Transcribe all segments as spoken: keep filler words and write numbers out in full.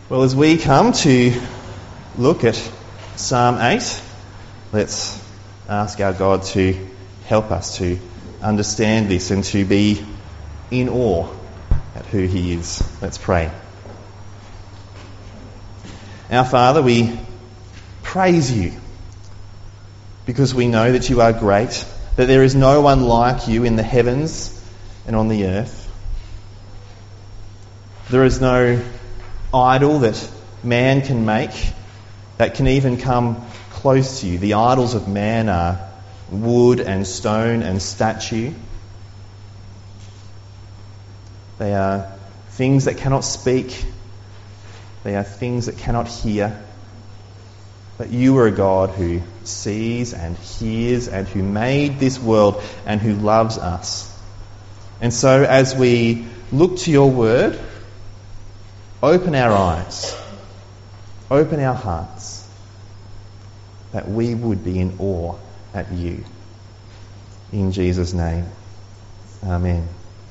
Well, as we come to look at Psalm eight, let's ask our God to help us to understand this and to be in awe at who He is. Let's pray. Our Father, we praise You because we know that You are great, that there is no one like You in the heavens and on the earth. There is no idol that man can make that can even come close to You. The idols of man are wood and stone and statue. They are things that cannot speak. They are things that cannot hear. But You are a God who sees and hears and who made this world and who loves us. And so as we look to Your word, open our eyes, open our hearts, that we would be in awe at You. In Jesus' name, amen.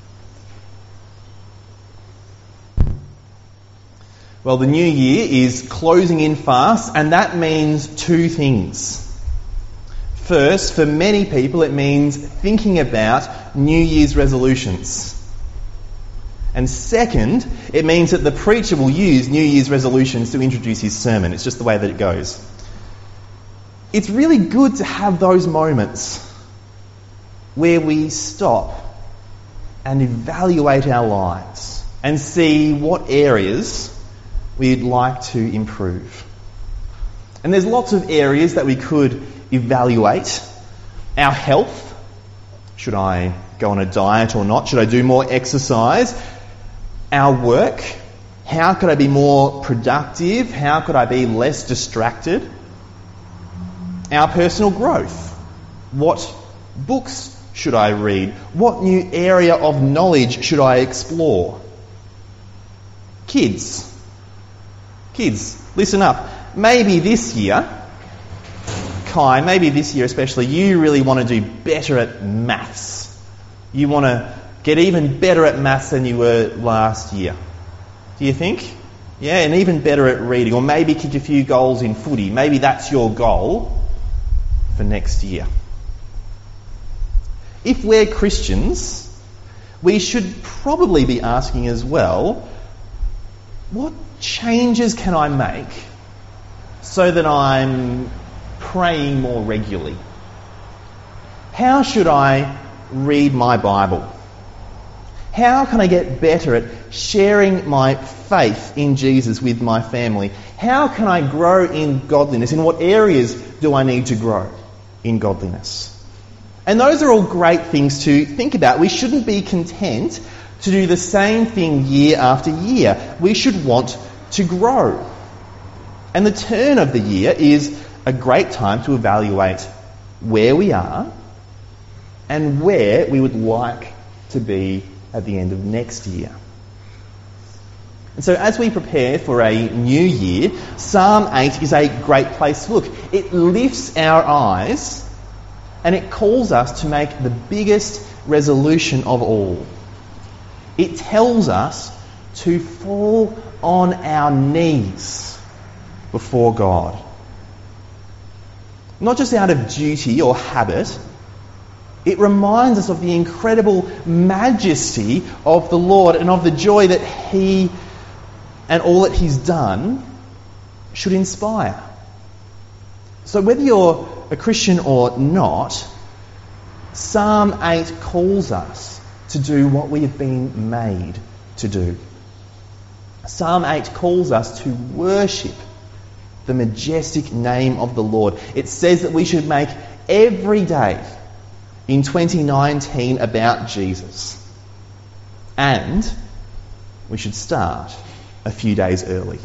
Well, the new year is closing in fast, and that means two things. First, for many people, it means thinking about New Year's resolutions. And second, it means that the preacher will use New Year's resolutions to introduce his sermon. It's just the way that it goes. It's really good to have those moments where we stop and evaluate our lives and see what areas we'd like to improve. And there's lots of areas that we could evaluate. Our health. Should I go on a diet or not? Should I do more exercise? Our work. How could I be more productive? How could I be less distracted? Our personal growth. What books should I read? What new area of knowledge should I explore? Kids. Kids, listen up. Maybe this year, Kai, maybe this year especially, you really want to do better at maths. You want to get even better at maths than you were last year. Do you think? Yeah, and even better at reading. Or maybe kick a few goals in footy. Maybe that's your goal for next year. If we're Christians, we should probably be asking as well, what changes can I make so that I'm praying more regularly? How should I read my Bible? How can I get better at sharing my faith in Jesus with my family? How can I grow in godliness? In what areas do I need to grow in godliness? And those are all great things to think about. We shouldn't be content to do the same thing year after year. We should want to grow. And the turn of the year is a great time to evaluate where we are and where we would like to be at the end of next year. And so as we prepare for a new year, Psalm eight is a great place to look. It lifts our eyes and it calls us to make the biggest resolution of all. It tells us to fall on our knees before God. Not just out of duty or habit. It reminds us of the incredible majesty of the Lord and of the joy that He and all that He's done should inspire. So whether you're a Christian or not, Psalm eight calls us to do what we have been made to do. Psalm eight calls us to worship the majestic name of the Lord. It says that we should make every day in twenty nineteen about Jesus. And we should start a few days early.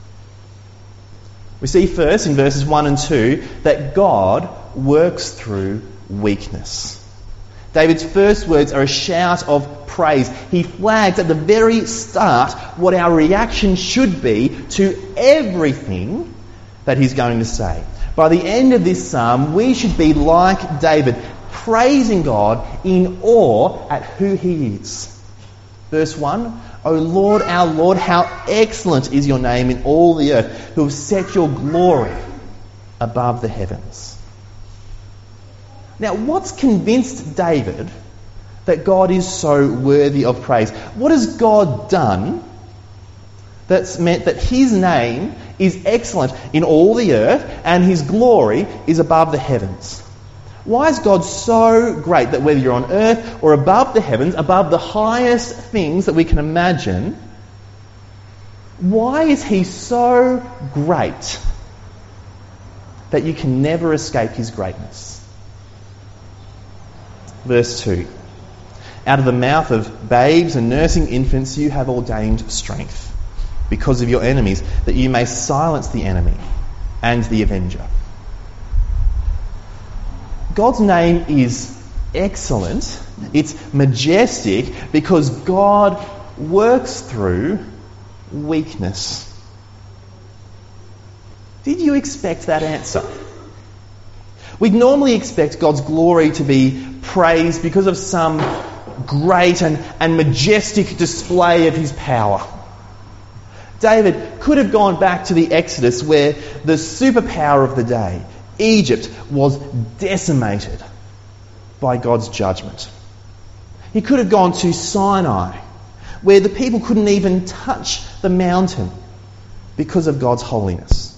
We see first in verses one and two that God works through weakness. David's first words are a shout of praise. He flags at the very start what our reaction should be to everything that he's going to say. By the end of this psalm, we should be like David, praising God in awe at who He is. Verse one, O Lord, our Lord, how excellent is your name in all the earth, who have set your glory above the heavens. Now, what's convinced David that God is so worthy of praise? What has God done that's meant that his name is excellent in all the earth and his glory is above the heavens? Why is God so great that whether you're on earth or above the heavens, above the highest things that we can imagine, why is he so great that you can never escape his greatness? Verse two. Out of the mouth of babes and nursing infants you have ordained strength because of your enemies, that you may silence the enemy and the avenger. God's name is excellent, it's majestic, because God works through weakness. Did you expect that answer? We'd normally expect God's glory to be praised because of some great and, and majestic display of his power. David could have gone back to the Exodus, where the superpower of the day, Egypt, was decimated by God's judgment. He could have gone to Sinai, where the people couldn't even touch the mountain because of God's holiness.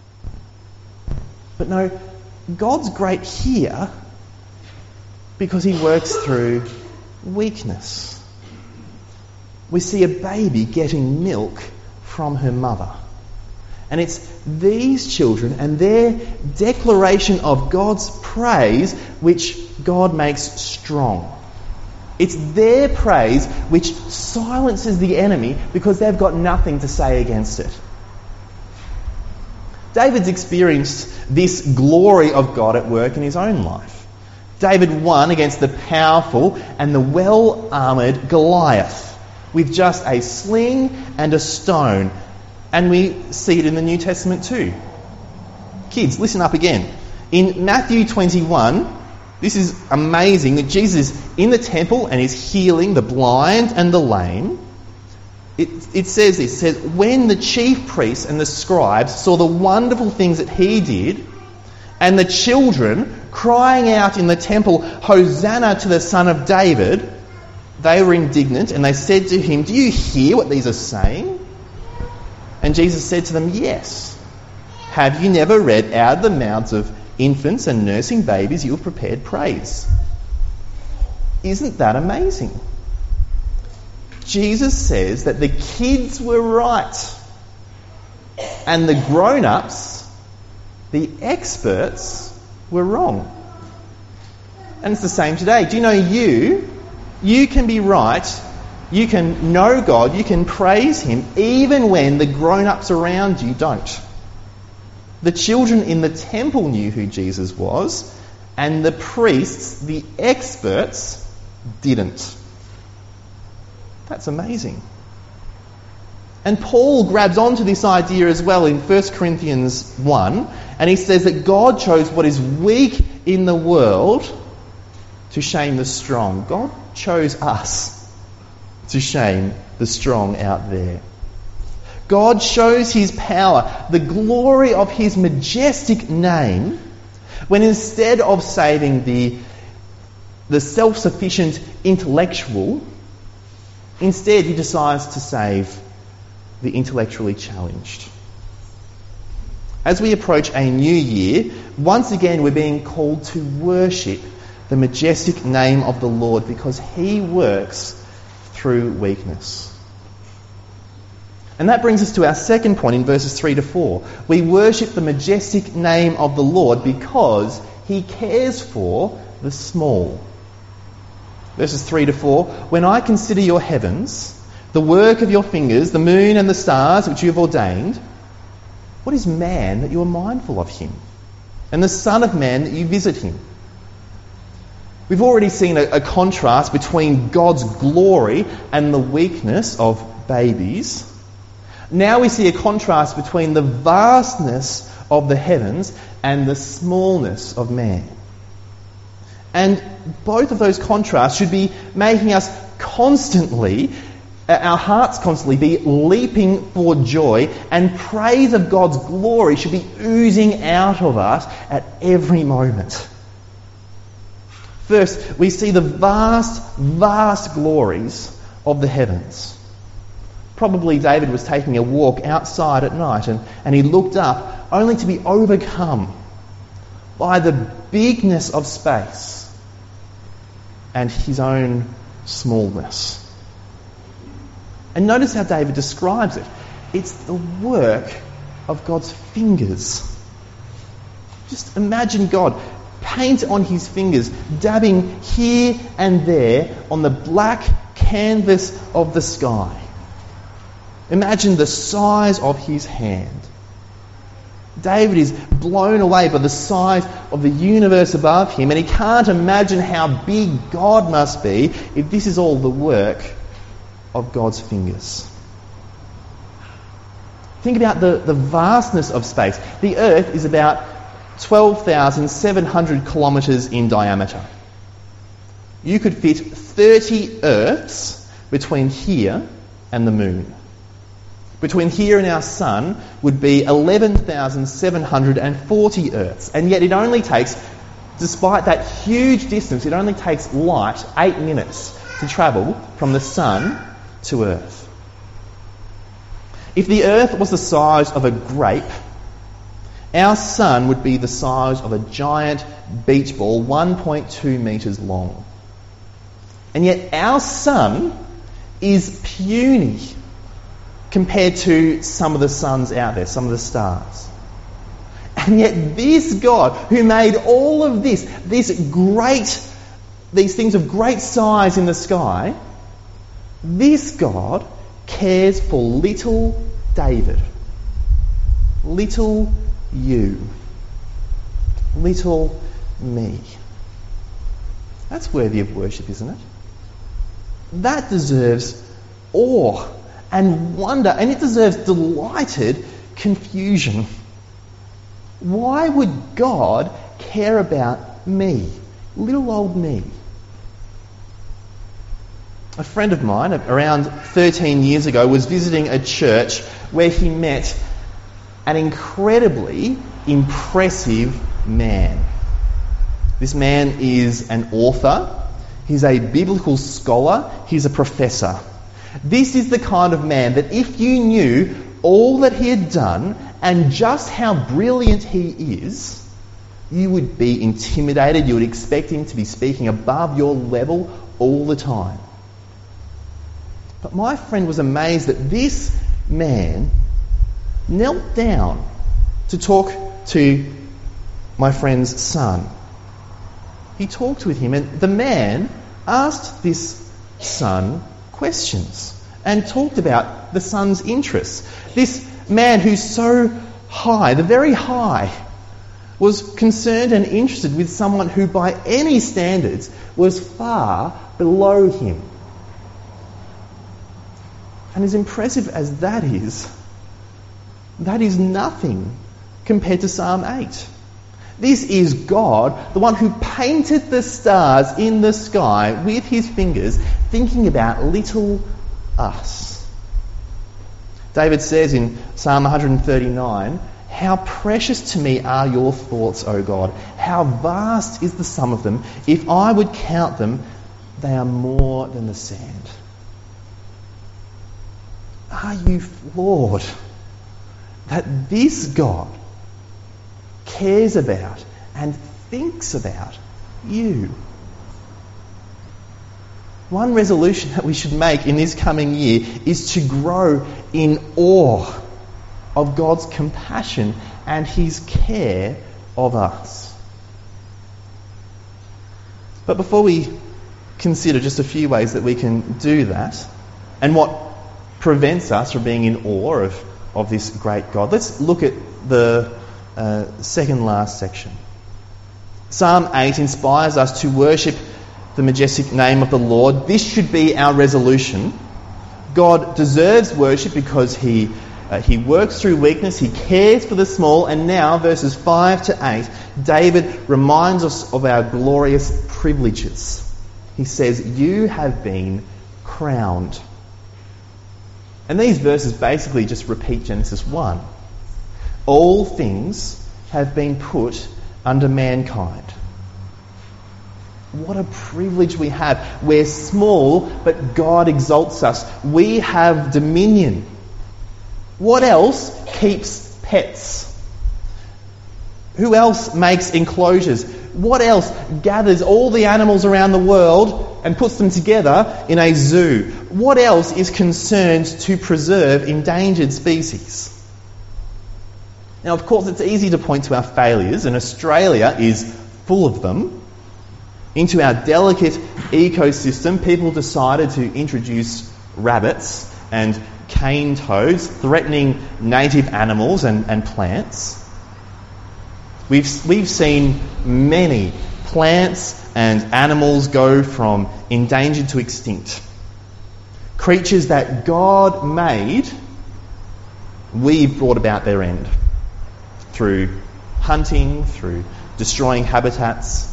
But no, God's great here because he works through weakness. We see a baby getting milk from her mother. And it's these children and their declaration of God's praise which God makes strong. It's their praise which silences the enemy because they've got nothing to say against it. David's experienced this glory of God at work in his own life. David won against the powerful and the well-armoured Goliath with just a sling and a stone. And we see it in the New Testament too. Kids, listen up again. In Matthew twenty-one, this is amazing that Jesus is in the temple and is healing the blind and the lame. It, it says this, it says, when the chief priests and the scribes saw the wonderful things that he did, and the children crying out in the temple, Hosanna to the Son of David, they were indignant and they said to him, do you hear what these are saying? And Jesus said to them, yes. Have you never read, out of the mouths of infants and nursing babies you have prepared praise? Isn't that amazing? Jesus says that the kids were right and the grown-ups, the experts, were wrong. And it's the same today. Do you know you, you can be right, you can know God, you can praise him even when the grown-ups around you don't. The children in the temple knew who Jesus was, and the priests, the experts, didn't. That's amazing. And Paul grabs onto this idea as well in First Corinthians one, and he says that God chose what is weak in the world to shame the strong. God chose us to shame the strong out there. God shows his power, the glory of his majestic name, when instead of saving the, the self-sufficient intellectual, instead he decides to save the intellectually challenged. As we approach a new year, once again we're being called to worship the majestic name of the Lord because he works through weakness. And that brings us to our second point in verses three to four. We worship the majestic name of the Lord because he cares for the small. Verses three to four. When I consider your heavens, the work of your fingers, the moon and the stars which you have ordained, what is man that you are mindful of him? And the Son of Man that you visit him? We've already seen a, a contrast between God's glory and the weakness of babies. Now we see a contrast between the vastness of the heavens and the smallness of man. And both of those contrasts should be making us constantly Our hearts constantly be leaping for joy, and praise of God's glory should be oozing out of us at every moment. First, we see the vast, vast glories of the heavens. Probably David was taking a walk outside at night and, and he looked up only to be overcome by the bigness of space and his own smallness. And notice how David describes it. It's the work of God's fingers. Just imagine God paint on his fingers, dabbing here and there on the black canvas of the sky. Imagine the size of his hand. David is blown away by the size of the universe above him, and he can't imagine how big God must be if this is all the work of God's fingers. Think about the, the vastness of space. The Earth is about twelve thousand seven hundred kilometres in diameter. You could fit thirty Earths between here and the Moon. Between here and our Sun would be eleven thousand seven hundred forty Earths. And yet it only takes, despite that huge distance, it only takes light eight minutes to travel from the Sun to Earth. If the Earth was the size of a grape, our Sun would be the size of a giant beach ball, one point two metres long. And yet our Sun is puny compared to some of the suns out there, some of the stars. And yet this God, who made all of this, this great, these things of great size in the sky, this God cares for little David, little you, little me. That's worthy of worship, isn't it? That deserves awe and wonder, and it deserves delighted confusion. Why would God care about me, little old me? A friend of mine, around thirteen years ago, was visiting a church where he met an incredibly impressive man. This man is an author, he's a biblical scholar, he's a professor. This is the kind of man that if you knew all that he had done and just how brilliant he is, you would be intimidated, you would expect him to be speaking above your level all the time. But my friend was amazed that this man knelt down to talk to my friend's son. He talked with him, and the man asked this son questions and talked about the son's interests. This man who's so high, the very high, was concerned and interested with someone who by any standards was far below him. And as impressive as that is, that is nothing compared to Psalm eight. This is God, the one who painted the stars in the sky with his fingers, thinking about little us. David says in Psalm one thirty-nine, "How precious to me are your thoughts, O God. How vast is the sum of them. If I would count them, they are more than the sand." Are you floored that this God cares about and thinks about you? One resolution that we should make in this coming year is to grow in awe of God's compassion and his care of us. But before we consider just a few ways that we can do that and what prevents us from being in awe of, of this great God, let's look at the uh, second last section. Psalm eight inspires us to worship the majestic name of the Lord. This should be our resolution. God deserves worship because he uh, he works through weakness, he cares for the small, and now, verses five to eight, David reminds us of our glorious privileges. He says, "You have been crowned." And these verses basically just repeat Genesis one. All things have been put under mankind. What a privilege we have. We're small, but God exalts us. We have dominion. What else keeps pets? Who else makes enclosures? What else gathers all the animals around the world and puts them together in a zoo? What else is concerned to preserve endangered species? Now, of course, it's easy to point to our failures, and Australia is full of them. Into our delicate ecosystem, people decided to introduce rabbits and cane toads, threatening native animals and, and plants. We've, we've seen many plants and animals go from endangered to extinct. Creatures that God made, we've brought about their end. Through hunting, through destroying habitats.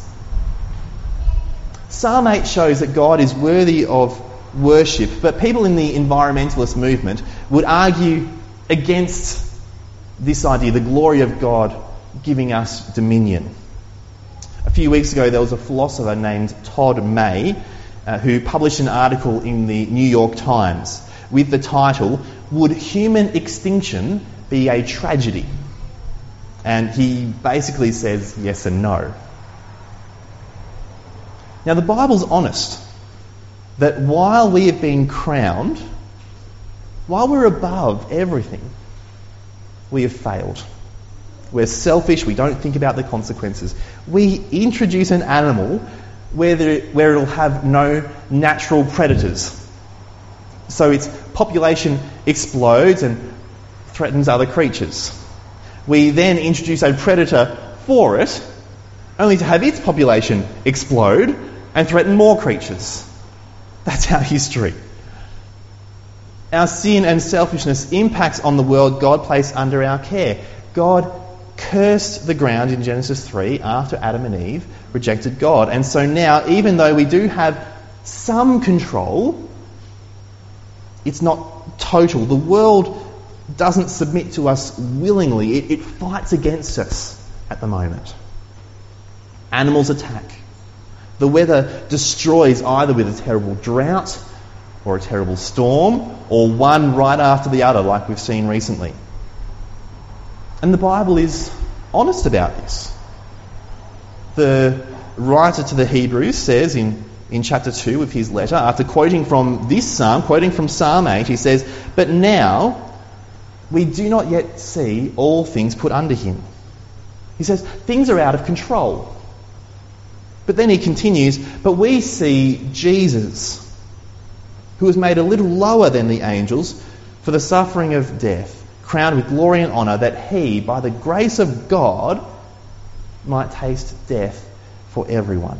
Psalm eight shows that God is worthy of worship, but people in the environmentalist movement would argue against this idea, the glory of God giving us dominion. A few weeks ago, there was a philosopher named Todd May uh, who published an article in the New York Times with the title, "Would Human Extinction Be a Tragedy?" And he basically says yes and no. Now, the Bible's honest that while we have been crowned, while we're above everything, we have failed. We're selfish, we don't think about the consequences. We introduce an animal where, there, where it'll have no natural predators. So its population explodes and threatens other creatures. We then introduce a predator for it, only to have its population explode and threaten more creatures. That's our history. Our sin and selfishness impacts on the world God placed under our care. God cursed the ground in Genesis three after Adam and Eve rejected God. And so now, even though we do have some control, it's not total. The world doesn't submit to us willingly. It, it fights against us at the moment. Animals attack. The weather destroys either with a terrible drought or a terrible storm, or one right after the other like we've seen recently. And the Bible is honest about this. The writer to the Hebrews says in, in chapter two of his letter, after quoting from this psalm, quoting from Psalm eight, he says, "But now we do not yet see all things put under him." He says, things are out of control. But then he continues, "But we see Jesus, who was made a little lower than the angels for the suffering of death, crowned with glory and honour, that he, by the grace of God, might taste death for everyone."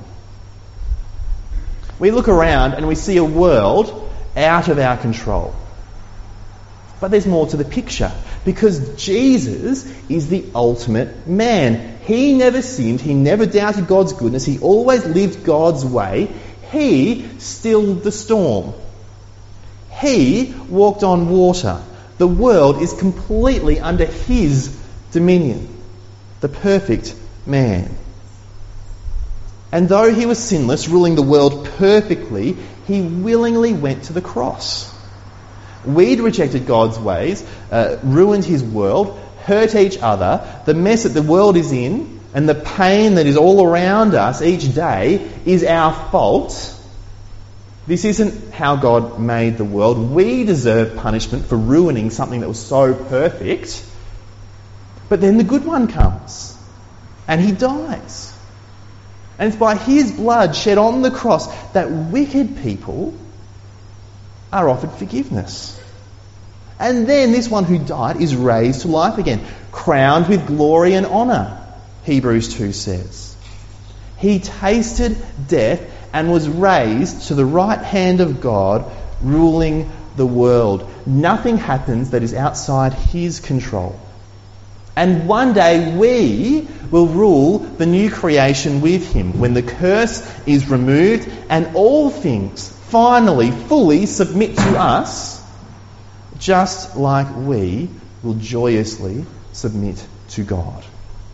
We look around and we see a world out of our control. But there's more to the picture, because Jesus is the ultimate man. He never sinned. He never doubted God's goodness. He always lived God's way. He stilled the storm. He walked on water. The world is completely under his dominion. The perfect man. And though he was sinless, ruling the world perfectly, he willingly went to the cross. We'd rejected God's ways, uh, ruined his world, hurt each other. The mess that the world is in and the pain that is all around us each day is our fault. This isn't how God made the world. We deserve punishment for ruining something that was so perfect. But then the good one comes and he dies. And it's by his blood shed on the cross that wicked people are offered forgiveness. And then this one who died is raised to life again, crowned with glory and honour, Hebrews two says. He tasted death and was raised to the right hand of God, ruling the world. Nothing happens that is outside his control. And one day we will rule the new creation with him, when the curse is removed and all things finally fully submit to us, just like we will joyously submit to God.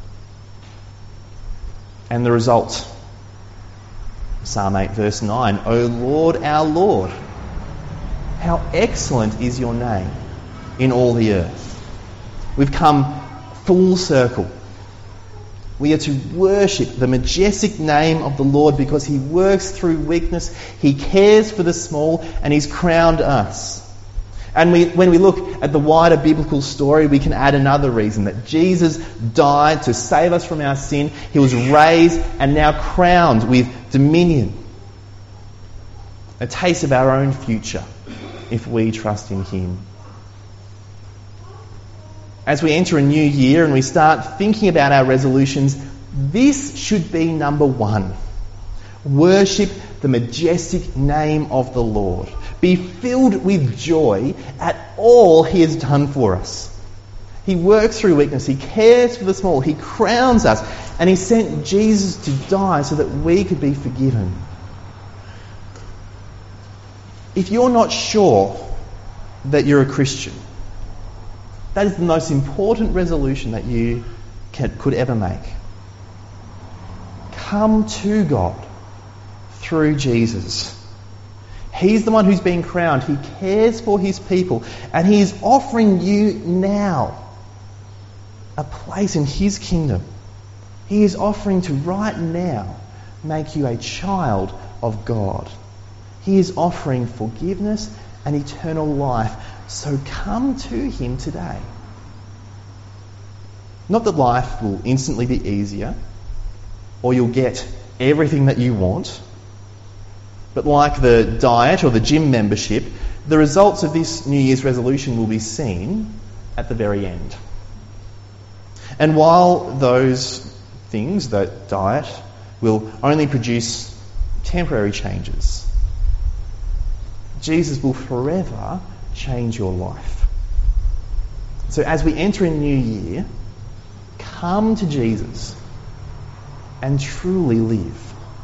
And the result, Psalm eight verse nine, O Lord, our Lord, how excellent is your name in all the earth. We've come full circle. We are to worship the majestic name of the Lord because he works through weakness, he cares for the small, and he's crowned us. And we, when we look at the wider biblical story, we can add another reason, that Jesus died to save us from our sin. He was raised and now crowned with dominion. A taste of our own future if we trust in him. As we enter a new year and we start thinking about our resolutions, this should be number one. Worship the majestic name of the Lord. Be filled with joy at all he has done for us. He works through weakness. He cares for the small. He crowns us. And he sent Jesus to die so that we could be forgiven. If you're not sure that you're a Christian, that is the most important resolution that you can, could ever make. Come to God through Jesus. He's the one who's been crowned. He cares for his people. And he is offering you now a place in his kingdom. He is offering to right now make you a child of God. He is offering forgiveness and eternal life. So come to him today. Not that life will instantly be easier or you'll get everything that you want, but like the diet or the gym membership, the results of this New Year's resolution will be seen at the very end. And while those things, that diet, will only produce temporary changes, Jesus will forever change your life. So as we enter a new year, come to Jesus and truly live.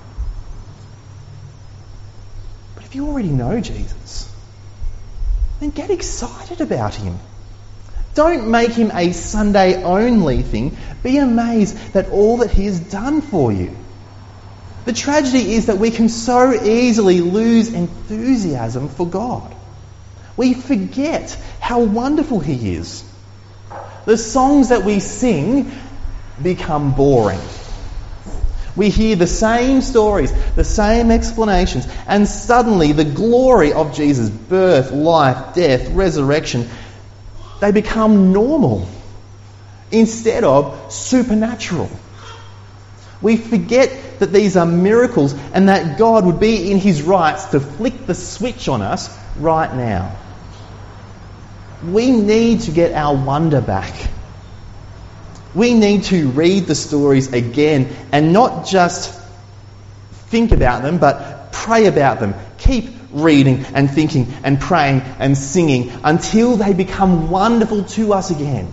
But if you already know Jesus, then get excited about him. Don't make him a Sunday only thing. Be amazed at all that he has done for you. The tragedy is that we can so easily lose enthusiasm for God. We forget how wonderful he is. The songs that we sing become boring. We hear the same stories, the same explanations, and suddenly the glory of Jesus' birth, life, death, resurrection, they become normal instead of supernatural. We forget that these are miracles and that God would be in his rights to flick the switch on us right now. We need to get our wonder back. We need to read the stories again and not just think about them, but pray about them. Keep reading and thinking and praying and singing until they become wonderful to us again.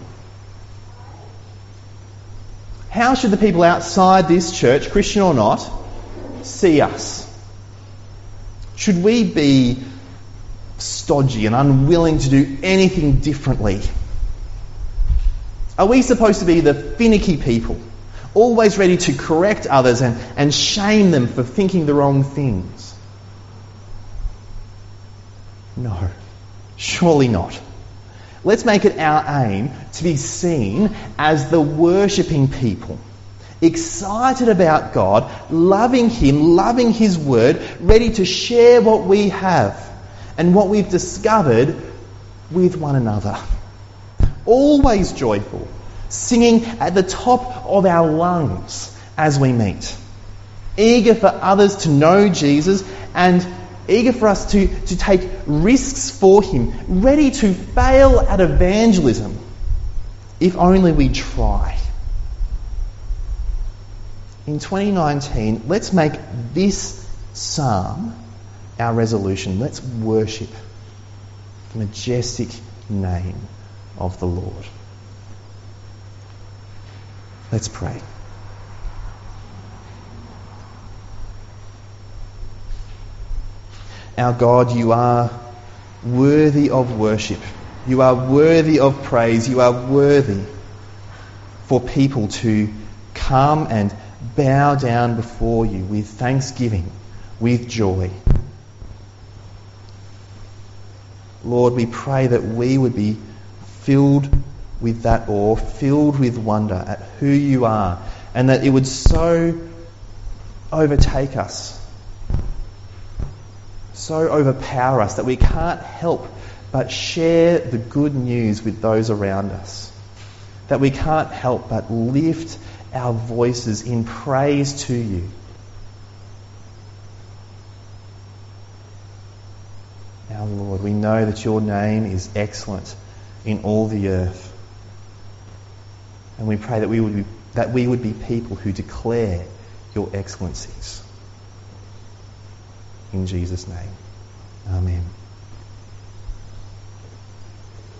How should the people outside this church, Christian or not, see us? Should we be stodgy and unwilling to do anything differently? Are we supposed to be the finicky people, always ready to correct others and, and shame them for thinking the wrong things? No, surely not. Let's make it our aim to be seen as the worshipping people, excited about God, loving him, loving his word, ready to share what we have and what we've discovered with one another. Always joyful, singing at the top of our lungs as we meet. Eager for others to know Jesus and eager for us to, to take risks for him, ready to fail at evangelism if only we try. In twenty nineteen, let's make this psalm our resolution. Let's worship the majestic name of the Lord. Let's pray. Our God, you are worthy of worship. You are worthy of praise. You are worthy for people to come and bow down before you with thanksgiving, with joy. Lord, we pray that we would be filled with that awe, filled with wonder at who you are, and that it would so overtake us, so overpower us that we can't help but share the good news with those around us, that we can't help but lift our voices in praise to you. Our Lord, we know that your name is excellent in all the earth. And we pray that we would be, that we would be people who declare your excellencies. In Jesus' name, amen.